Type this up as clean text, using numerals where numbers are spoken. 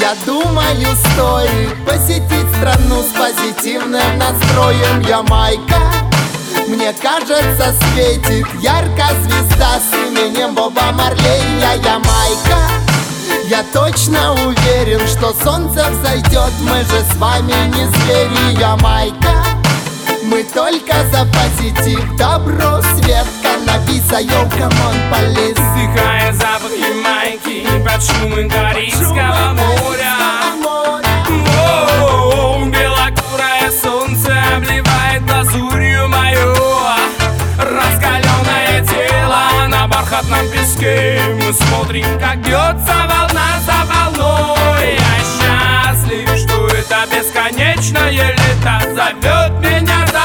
Я думаю, стоит посетить страну с позитивным настроем. Ямайка, мне кажется, светит ярко звезда с именем Боба Марлей. Ямайка, я точно уверен, что солнце взойдет. Мы же с вами не звери. Ямайка, мы только за позитив, добро, свет, каннабиса. Йоу, камон, полис. Вдыхая запах Ямайки под шумом Карибского моря. Белокурое солнце обливает лазурью мою раскаленное тело на бархатном песке. Мы смотрим, как бьется волна за волной. Я счастлив, что это бесконечное лето зовет меня.